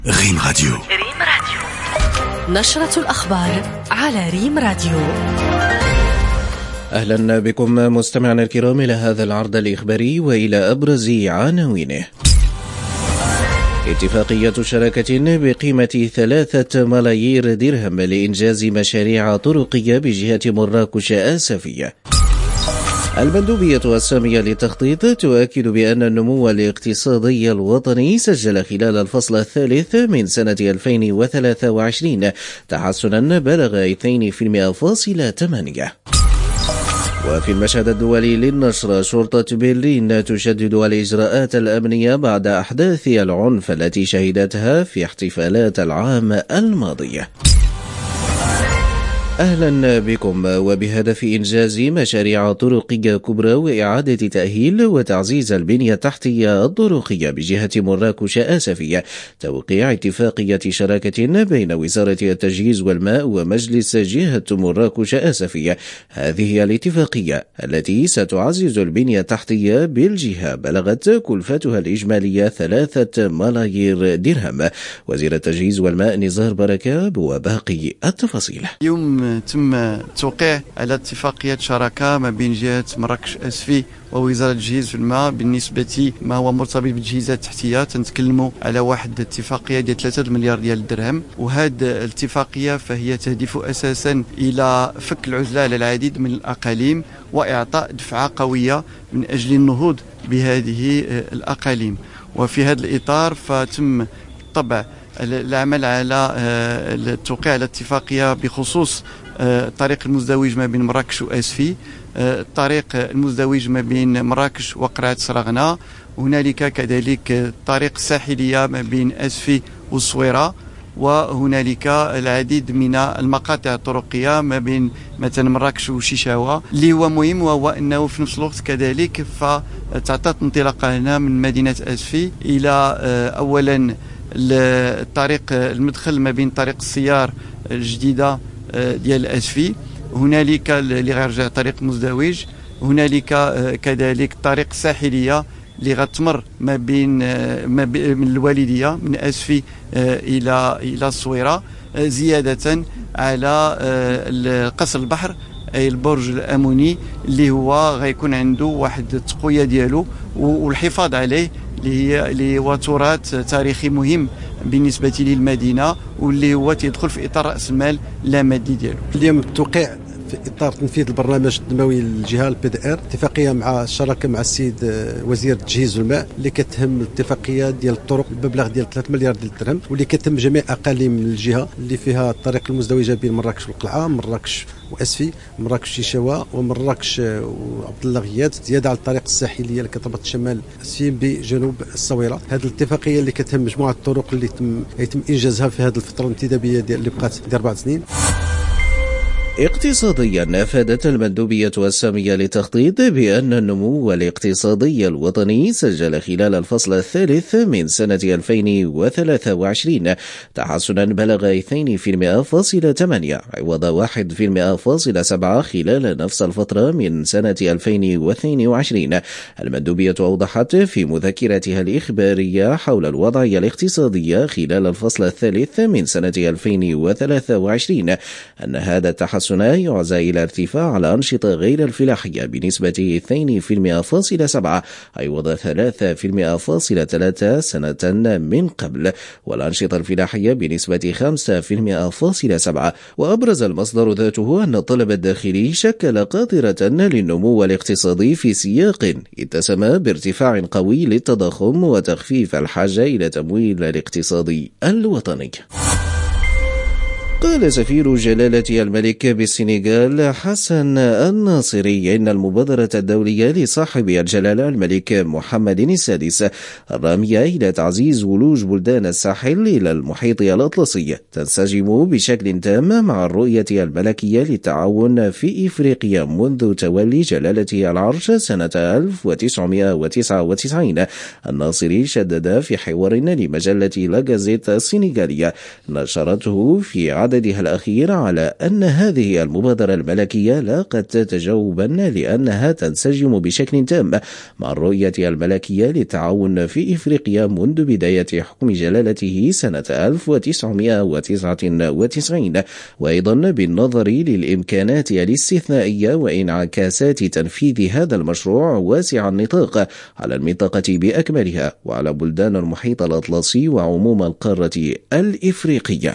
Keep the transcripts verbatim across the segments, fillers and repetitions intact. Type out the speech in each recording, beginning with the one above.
ريم راديو. ريم راديو نشرة الأخبار على ريم راديو. أهلا بكم مستمعنا الكرام إلى هذا العرض الإخباري وإلى أبرز عناوينه. اتفاقية شراكة بقيمة ثلاثة ملايير درهم لإنجاز مشاريع طرقية بجهة مراكش آسفية. المندوبية السامية للتخطيط تؤكد بأن النمو الاقتصادي الوطني سجل خلال الفصل الثالث من سنة ألفين وثلاثة وعشرين تحسنا بلغ اثنين فاصلة ثمانية. وفي المشهد الدولي للنشر، شرطة برلين تشدد الإجراءات الأمنية بعد أحداث العنف التي شهدتها في احتفالات العام الماضي. أهلا بكم. وبهدف إنجاز مشاريع طرقية كبرى وإعادة تأهيل وتعزيز البنية التحتية الطرقية بجهة مراكش آسفية، توقيع اتفاقية شراكة بين وزارة التجهيز والماء ومجلس جهة مراكش آسفية. هذه هي الاتفاقية التي ستعزز البنية التحتية بالجهة، بلغت كلفتها الإجمالية ثلاثة ملايير درهم. وزير التجهيز والماء نزار بركة وباقي التفاصيل. اليوم تم توقيع على اتفاقية شراكة ما بين جهة مراكش أسفي ووزارة التجهيز والماء بالنسبة ما هو مرتبط بالتجهيزات التحتية. تنتكلموا على واحد اتفاقية ديال ثلاثة مليار ديال الدرهم، وهذه الاتفاقية فهي تهدف أساسا إلى فك العزلة على العديد من الأقاليم وإعطاء دفعة قوية من أجل النهوض بهذه الأقاليم. وفي هذا الإطار فتم طبع العمل على التوقيع على الاتفاقية بخصوص الطريق المزدوج ما بين مراكش وأسفي، الطريق المزدوج ما بين مراكش وقرعة سراغنا، هنالك كذلك الطريق الساحلية ما بين أسفي والصويرة، وهنالك العديد من المقاطع الطرقية ما بين مثلا مراكش وشيشاوة. اللي هو مهم وهو أنه في نفس الوقت كذلك فتعطت انطلاقة هنا من مدينة أسفي إلى أولا الطريق المدخل ما بين طريق السيار الجديدة ديال أسفي، هنالك اللي غيرجع طريق مزدوج، هنالك كذلك طريق الساحلية اللي غتمر ما بين ما بين من الوالدية من أسفي إلى إلى الصويرة، زيادة على قصر البحر أي البرج الأموني اللي هو غيكون عنده واحد التقوية ديالو والحفاظ عليه، اللي هي اللي هو تراث تاريخي مهم بالنسبة للمدينة واللي هو تيدخل في إطار رأس المال لا مادي ديالو. اليوم التوقيع في إطار تنفيذ البرنامج التنموي للجهة البي دي ار، اتفاقية مع الشراكة مع السيد وزير التجهيز والماء اللي كتهم الاتفاقية ديال الطرق بمبلغ ديال ثلاثة مليار ديال الدرهم، واللي كتهم جميع أقاليم الجهة اللي فيها الطريق المزدوجة بين مراكش والقلعة، مراكش وأسفي، مراكش شيشاوة ومراكش وعبد الله غياد، زيادة على الطريق الساحلية اللي كتربط شمال أسفي بجنوب الصويرة. هذه الاتفاقية اللي كتهم مجموعة الطرق اللي يتم يتم إنجازها في هذه الفترة الانتدابية ديال اللي بقات ديال أربع سنين. اقتصاديا، أفادت المندوبية السامية للتخطيط بأن النمو الاقتصادي الوطني سجل خلال الفصل الثالث من سنة ألفين وثلاثة وعشرين تحسنا بلغ اثنين فاصلة ثمانية عوض واحد فاصلة سبعة خلال نفس الفترة من سنة ألفين واثنين وعشرين. المندوبية أوضحت في مذكرتها الإخبارية حول الوضع الاقتصادي خلال الفصل الثالث من سنة ألفين وثلاثة وعشرين أن هذا التحسن يعزى إلى ارتفاع الأنشطة غير الفلاحية بنسبة اثنين فاصلة سبعة عوض ثلاثة فاصلة ثلاثة سنة من قبل، والأنشطة الفلاحية بنسبة خمسة فاصلة سبعة. وأبرز المصدر ذاته أن الطلب الداخلي شكل قاطرة للنمو الاقتصادي في سياق اتسم بارتفاع قوي للتضخم وتخفيف الحاجة إلى تمويل الاقتصاد الوطني. قال سفير جلالة الملك بالسنغال حسن الناصري إن المبادرة الدولية لصاحب الجلالة الملك محمد السادس الرامية إلى تعزيز ولوج بلدان الساحل إلى المحيط الأطلسي تنسجم بشكل تام مع الرؤية الملكية للتعاون في إفريقيا منذ تولي جلالة العرش سنة ألف وتسعمائة وتسعة وتسعين. الناصري شدد في حوار لمجلة لاغازيت السنغالية نشرته في عدد عددها الأخير على أن هذه المبادرة الملكية لاقت تجاوبا لأنها تنسجم بشكل تام مع الرؤية الملكية للتعاون في إفريقيا منذ بداية حكم جلالته سنة ألف وتسعمائة وتسعة وتسعين، وأيضا بالنظر للإمكانات الاستثنائية وانعكاسات تنفيذ هذا المشروع واسع النطاق على المنطقة بأكملها وعلى بلدان المحيط الأطلسي وعموم القارة الإفريقية.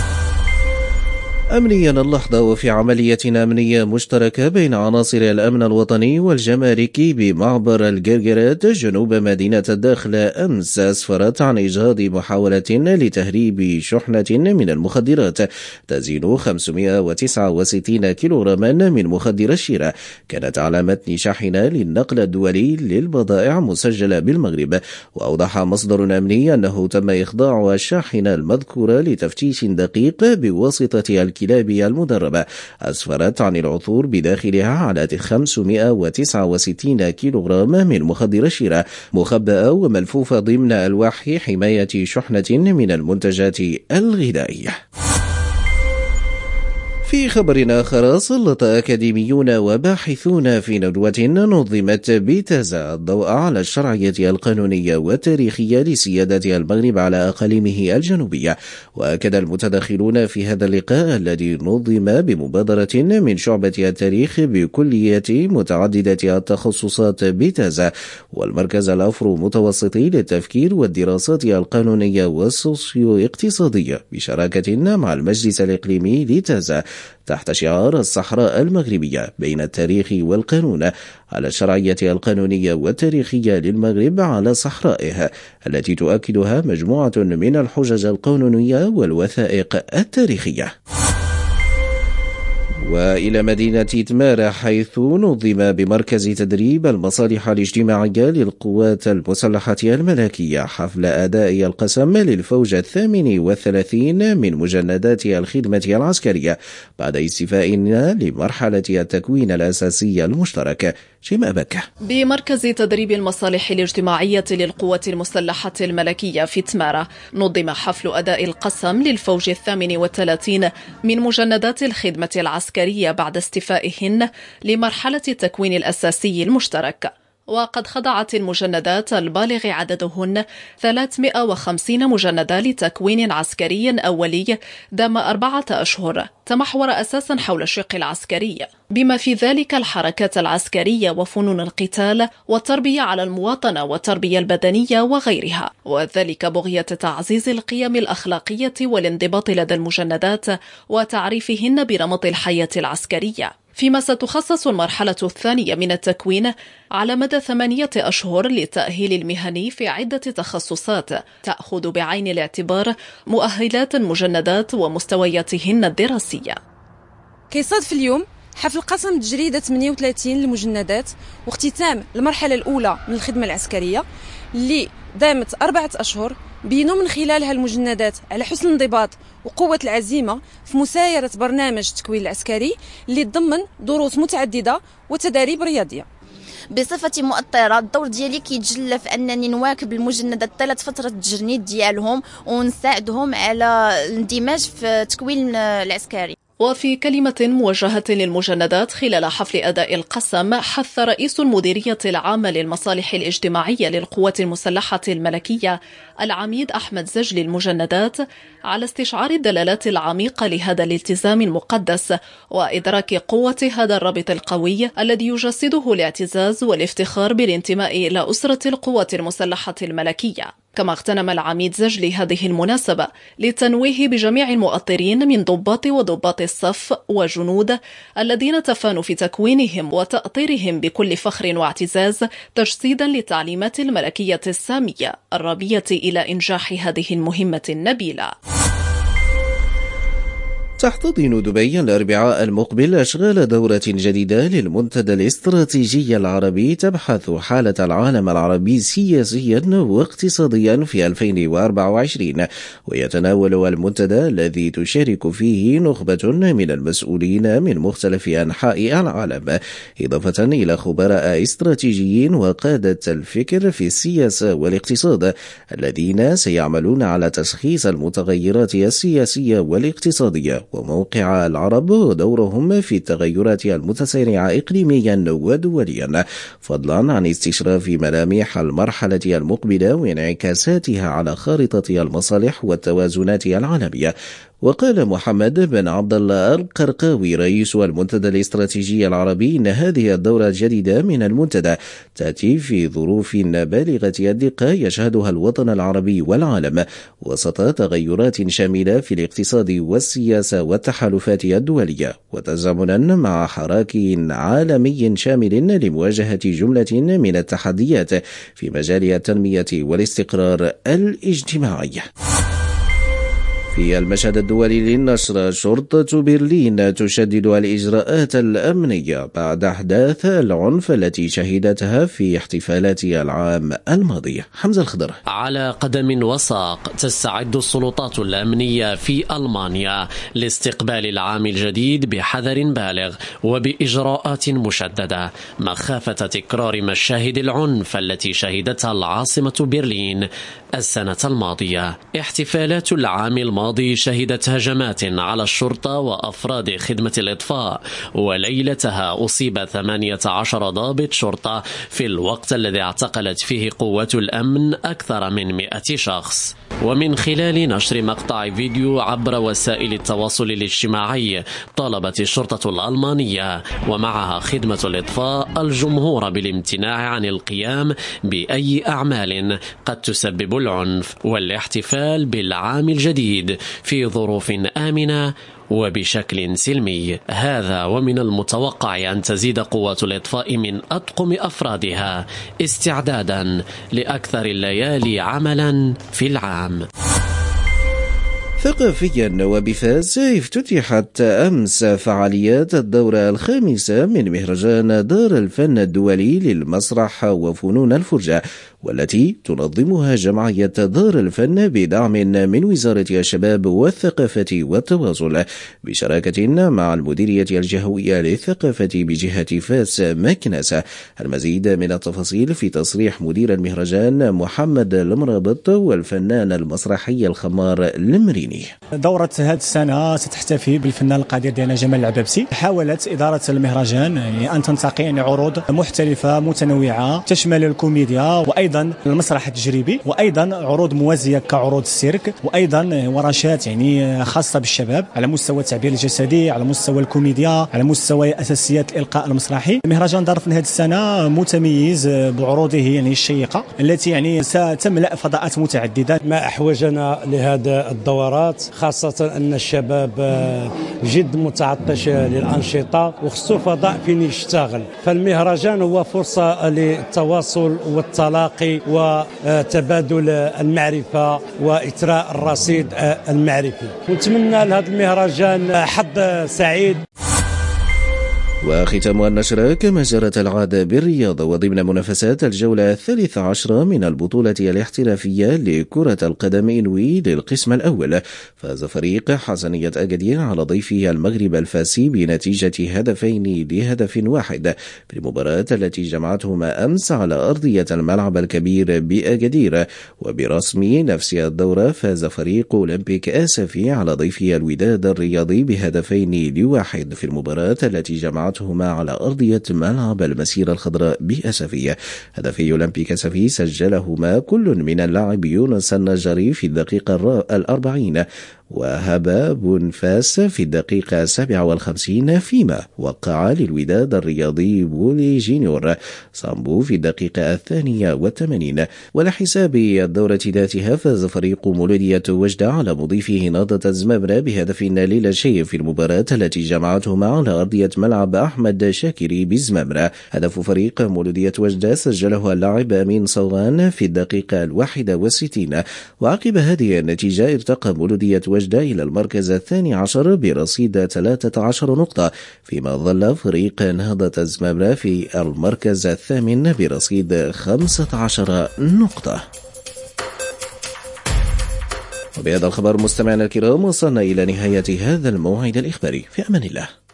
أمنيا اللحظة، وفي عملية أمنية مشتركة بين عناصر الأمن الوطني والجماركي بمعبر الجرجرات جنوب مدينة الداخلة أمس أسفرت عن إجهاض محاولة لتهريب شحنة من المخدرات تزين خمسمائة وتسعة وستين كيلوغراما من مخدر الشراء، كانت على متن شاحنة للنقل الدولي للبضائع مسجلة بالمغرب. وأوضح مصدر أمني أنه تم إخضاع الشاحنة المذكورة لتفتيش دقيق بواسطة الكلاب المدربة، أسفرت عن العثور بداخلها على خمسمائة وتسعة وستين كيلوغرام من مخدر الشراء مخبأة وملفوفة ضمن ألواح حماية شحنة من المنتجات الغذائية. في خبر آخر، سلط أكاديميون وباحثون في ندوة نظمت بتزا الضوء على الشرعية القانونية والتاريخية لسيادة المغرب على أقاليمه الجنوبية. وأكد المتدخلون في هذا اللقاء الذي نظم بمبادرة من شعبة التاريخ بكلية متعددة التخصصات بتزا والمركز الأفرو متوسطي للتفكير والدراسات القانونية والسوسيو اقتصادية بشراكة مع المجلس الإقليمي لتزا تحت شعار الصحراء المغربية بين التاريخ والقانون، على الشرعية القانونية والتاريخية للمغرب على صحرائها التي تؤكدها مجموعة من الحجج القانونية والوثائق التاريخية. وإلى مدينة تمارة حيث نظم بمركز تدريب المصالح الاجتماعية للقوات المسلحة الملكية حفل أداء القسم للفوج الثامن والثلاثين من مجندات الخدمة العسكرية بعد استيفائنا لمرحلة التكوين الأساسي المشترك. شيماء بكة. بمركز تدريب المصالح الاجتماعية للقوات المسلحة الملكية في تمارة نظم حفل أداء القسم للفوج الثامن والثلاثين من مجندات الخدمة العسكرية بعد استيفائهن لمرحلة التكوين الأساسي المشترك. وقد خضعت المجندات البالغ عددهن ثلاثمائة وخمسين مجندة لتكوين عسكري أولي دام أربعة أشهر تمحور أساسا حول الشق العسكري، بما في ذلك الحركات العسكرية وفنون القتال والتربية على المواطنة والتربية البدنية وغيرها، وذلك بغية تعزيز القيم الأخلاقية والانضباط لدى المجندات وتعريفهن برمط الحياة العسكرية. فيما ستخصص المرحلة الثانية من التكوين على مدى ثمانية أشهر للتأهيل المهني في عدة تخصصات تأخذ بعين الاعتبار مؤهلات المجندات ومستوياتهن الدراسية. كيصادف اليوم حفل قسم تجريدة ثمانية وثلاثين للمجندات واختتام المرحلة الأولى من الخدمة العسكرية اللي دامت أربعة أشهر، بينوا من خلالها المجندات على حسن الانضباط وقوة العزيمة في مسايرة برنامج التكوين العسكري اللي ضمن دروس متعددة وتدريب رياضية. بصفتي مؤطرة الدور ديالي كيتجلى في أنني نواكب المجندات طيلة فترة التجنيد ديالهم ونساعدهم على الاندماج في التكوين العسكري. وفي كلمة موجهة للمجندات خلال حفل أداء القسم، حث رئيس المديرية العامة للمصالح الاجتماعية للقوات المسلحة الملكية العميد أحمد زجلي المجندات على استشعار الدلالات العميقة لهذا الالتزام المقدس وإدراك قوة هذا الرابط القوي الذي يجسده الاعتزاز والافتخار بالانتماء إلى أسرة القوات المسلحة الملكية. كما اغتنم العميد زجلي هذه المناسبة للتنويه بجميع المؤطرين من ضباط وضباط الصف وجنود الذين تفانوا في تكوينهم وتأطيرهم بكل فخر واعتزاز تجسيدا للتعليمات الملكية السامية الرابية إلى إنجاح هذه المهمة النبيلة. تحتضن دبي الأربعاء المقبل أشغال دورة جديدة للمنتدى الاستراتيجي العربي تبحث حالة العالم العربي سياسيا واقتصاديا في ألفين وأربعة وعشرين، ويتناول المنتدى الذي تشارك فيه نخبة من المسؤولين من مختلف أنحاء العالم، إضافة إلى خبراء استراتيجيين وقادة الفكر في السياسة والاقتصاد الذين سيعملون على تشخيص المتغيرات السياسية والاقتصادية وموقع العرب ودورهم في التغيرات المتسارعة إقليميا ودوليا، فضلا عن استشراف ملامح المرحلة المقبلة وانعكاساتها على خارطة المصالح والتوازنات العالمية. وقال محمد بن عبد الله القرقاوي رئيس المنتدى الاستراتيجي العربي إن هذه الدورة الجديدة من المنتدى تأتي في ظروف بالغة الدقة يشهدها الوطن العربي والعالم وسط تغيرات شاملة في الاقتصاد والسياسة والتحالفات الدولية، وتزامنا مع حراك عالمي شامل لمواجهة جملة من التحديات في مجال التنمية والاستقرار الاجتماعي. في المشهد الدولي للنشر، شرطة برلين تشدد الإجراءات الأمنية بعد أحداث العنف التي شهدتها في احتفالات العام الماضي. حمزة الخضر. على قدم وساق تستعد السلطات الأمنية في ألمانيا لاستقبال العام الجديد بحذر بالغ وبإجراءات مشددة مخافة تكرار مشاهد العنف التي شهدتها العاصمة برلين السنة الماضية. احتفالات العام الماضي شهدت هجمات على الشرطة وأفراد خدمة الإطفاء، وليلتها أصيب ثمانية عشر ضابط شرطة في الوقت الذي اعتقلت فيه قوات الأمن أكثر من مئة شخص. ومن خلال نشر مقطع فيديو عبر وسائل التواصل الاجتماعي، طالبت الشرطة الألمانية ومعها خدمة الإطفاء الجمهور بالامتناع عن القيام بأي أعمال قد تسبب العنف والاحتفال بالعام الجديد في ظروف آمنة وبشكل سلمي. هذا ومن المتوقع أن تزيد قوات الإطفاء من أطقم أفرادها استعدادا لأكثر الليالي عملا في العام. ثقافيا، وبفاس افتتحت أمس فعاليات الدورة الخامسة من مهرجان دار الفن الدولي للمسرح وفنون الفرجة، والتي تنظمها جمعية دار الفن بدعم من وزارة الشباب والثقافة والتواصل بشراكة مع المديرية الجهوية للثقافة بجهة فاس مكنسة. المزيد من التفاصيل في تصريح مدير المهرجان محمد المرابط والفنان المسرحي الخمار المريني. دورة هذه السنة ستحتفي بالفنان القدير ديالنا جمال العبابسي. حاولت إدارة المهرجان أن تنتقي يعني عروض محترفة متنوعة تشمل الكوميديا وأيضا المسرح التجريبي وأيضا عروض موازية كعروض السيرك وأيضا ورشات يعني خاصة بالشباب على مستوى التعبير الجسدي، على مستوى الكوميديا، على مستوى أساسيات الإلقاء المسرحي. مهرجان دار الفن هذه السنة متميز بعروضه يعني الشيقة التي يعني ستملأ فضاءات متعددة. ما أحوجنا لهذا الدورات خاصة أن الشباب جد متعطش للأنشطة وخصو فضاء فين يشتغل، فالمهرجان هو فرصة للتواصل والتلاقي وتبادل المعرفة وإثراء الرصيد المعرفي. نتمنى لهذا المهرجان حظ سعيد. وختام النشرة كما جرت العادة بالرياضة، وضمن منافسات الجولة الثالثة عشرة من البطولة الاحترافية لكرة القدم إنوي للقسم الأول، فاز فريق حسنية أكادير على ضيفه المغرب الفاسي بنتيجة هدفين لهدف واحد في المباراة التي جمعتهما أمس على أرضية الملعب الكبير بأكادير. وبرسم نفس الدورة فاز فريق أولمبيك آسفي على ضيفه الوداد الرياضي بهدفين لواحد في المباراة التي جمعت هما على أرضية ملعب المسيرة الخضراء بأسفية. هدفي أولمبيك أسفي سجلهما كل من اللاعب يونس النجاري في الدقيقة الأربعين وهبا بونفاس في الدقيقة السابعة والخمسين، فيما وقع للوداد الرياضي بولي جينيور صامبو في الدقيقة الثانية والثمانين. ولحساب الدورة ذاتها فاز فريق مولودية وجدة على مضيفه نهضة الزمامرة بهدف لا شيء في المباراة التي جمعتهما على أرضية ملعب أحمد شاكري بالزمامرة. هدف فريق مولودية وجدة سجله اللاعب أمين صوغان في الدقيقة الواحدة والستين. وعقب هذه النتيجة ارتقى مولودية وجدة إلى المركز الثاني عشر برصيد ثلاثة عشر نقطة، فيما ظل فريق نهضة الزمامرة في المركز الثامن برصيد خمسة عشر نقطة. وبهذا الخبر مستمعينا الكرام وصلنا إلى نهاية هذا الموعد الإخباري. في أمان الله.